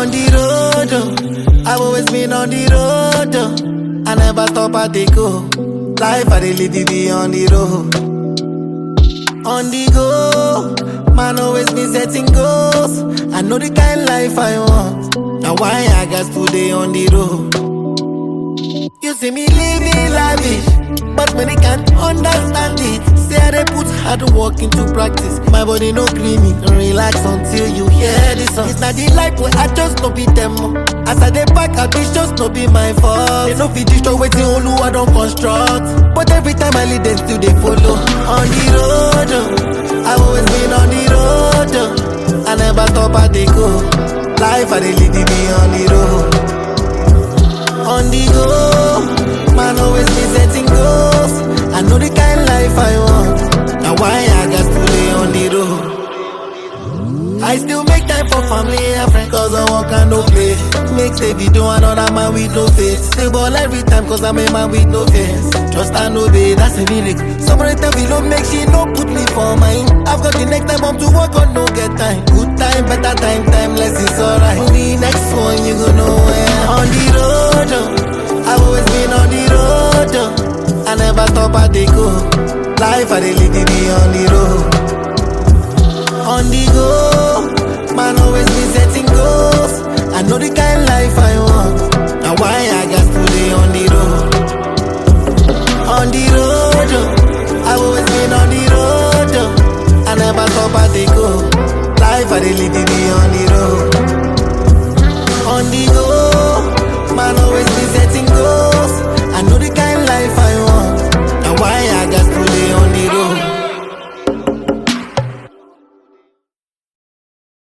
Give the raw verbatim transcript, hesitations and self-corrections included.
On the road, oh. I've always been on the road, oh. I never stop at the go. Life I dey live it be on the road. On the go, man always been setting goals. I know the kind life I want. Now why I got today on the road? You see me living lavish, but many can't understand it. Say I dey put hard work into practice. My body no gree me, relax until you hear this song. It's not the life where I just no be them. As I dey back out, it's just no be my fault. They no fit destroy wetin Oluwa don construct. But every time I lead them still they follow. On the road, oh. I've always been on the road, oh. I never stop at the go. Life I dey live it be on the road. On the go, man always be setting goals. I know the kind life I want. Now why I got to lay on the road? I still make time for family and friends, cause I walk and no play. Make the video another man with no face. Stay ball every time cause I'm a man with no face. Trust and obey, that's a miracle. Somebody tell me don't make she no put me for mine. I've got the next time I'm to work on no get time. Good time, better time, timeless is alright. The next one you gonna know where. On the road, oh. I've always been on the road, oh. I never stop at the go. Life I dey live it be on the road. On the go, man always been setting goals. I know the kind life I want. Now why I got to lay on the road? On the road, oh. I've always been on the road, oh. I never stop at the go. Life I dey live it